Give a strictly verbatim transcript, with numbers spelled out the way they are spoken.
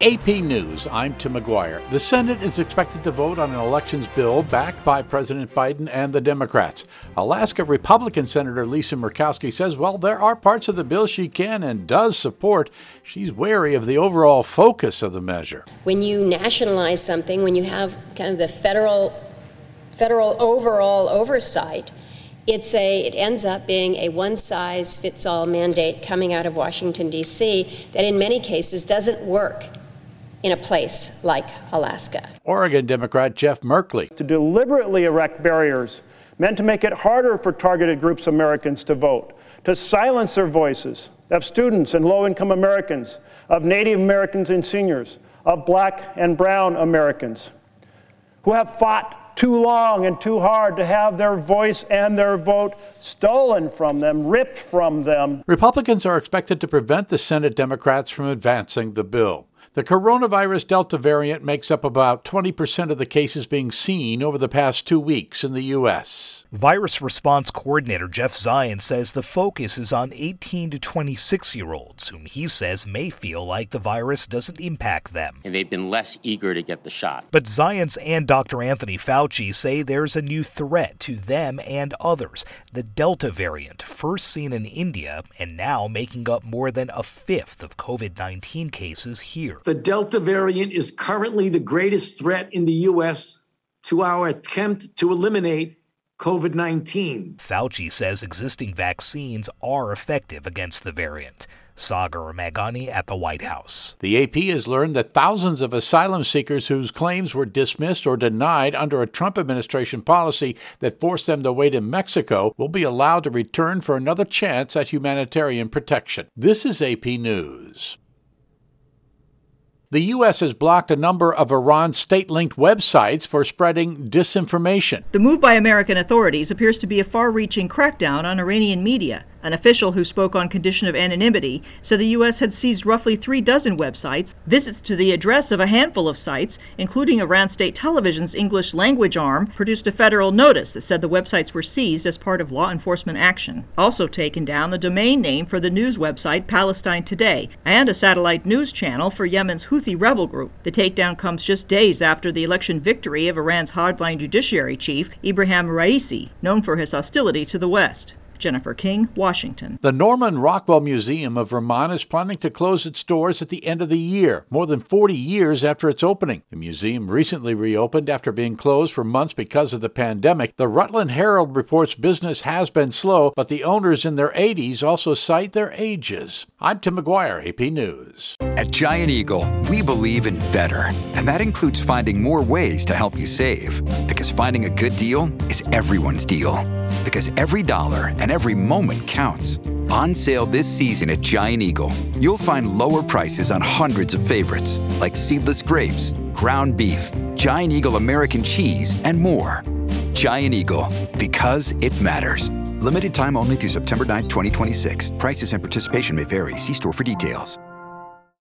A P News, I'm Tim McGuire. The Senate is expected to vote on an elections bill backed by President Biden and the Democrats. Alaska Republican Senator Lisa Murkowski says, well, there are parts of the bill she can and does support. She's wary of the overall focus of the measure. When you nationalize something, when you have kind of the federal, federal overall oversight, It's a, it ends up being a one-size-fits-all mandate coming out of Washington, D C that in many cases doesn't work in a place like Alaska. Oregon Democrat Jeff Merkley. To deliberately erect barriers meant to make it harder for targeted groups of Americans to vote, to silence their voices of students and low-income Americans, of Native Americans and seniors, of Black and brown Americans who have fought too long and too hard to have their voice and their vote stolen from them, ripped from them. Republicans are expected to prevent the Senate Democrats from advancing the bill. The coronavirus Delta variant makes up about twenty percent of the cases being seen over the past two weeks in the U S. Virus response coordinator Jeff Zion says the focus is on eighteen to twenty-six-year-olds, whom he says may feel like the virus doesn't impact them. And they've been less eager to get the shot. But Zion's and Doctor Anthony Fauci say there's a new threat to them and others, the Delta variant, first seen in India and now making up more than a fifth of covid nineteen cases here. The Delta variant is currently the greatest threat in the U S to our attempt to eliminate covid nineteen. Fauci says existing vaccines are effective against the variant. Sagar Meghani at the White House. The A P has learned that thousands of asylum seekers whose claims were dismissed or denied under a Trump administration policy that forced them to wait in Mexico will be allowed to return for another chance at humanitarian protection. This is A P News. The U S has blocked a number of Iran's state-linked websites for spreading disinformation. The move by American authorities appears to be a far-reaching crackdown on Iranian media. An official who spoke on condition of anonymity said the U S had seized roughly three dozen websites, visits to the address of a handful of sites, including Iran State Television's English language arm, produced a federal notice that said the websites were seized as part of law enforcement action. Also taken down the domain name for the news website Palestine Today and a satellite news channel for Yemen's Houthi rebel group. The takedown comes just days after the election victory of Iran's hardline judiciary chief, Ebrahim Raisi, known for his hostility to the West. Jennifer King, Washington. The Norman Rockwell Museum of Vermont is planning to close its doors at the end of the year, more than forty years after its opening. The museum recently reopened after being closed for months because of the pandemic. The Rutland Herald reports business has been slow, but the owners in their eighties also cite their ages. I'm Tim McGuire, A P News. At Giant Eagle, we believe in better, and that includes finding more ways to help you save. Because finding a good deal is everyone's deal. Because every dollar and every moment counts. On sale this season at Giant Eagle, you'll find lower prices on hundreds of favorites, like seedless grapes, ground beef, Giant Eagle American cheese, and more. Giant Eagle, because it matters. Limited time only through September ninth, twenty twenty-six. Prices and participation may vary. See store for details.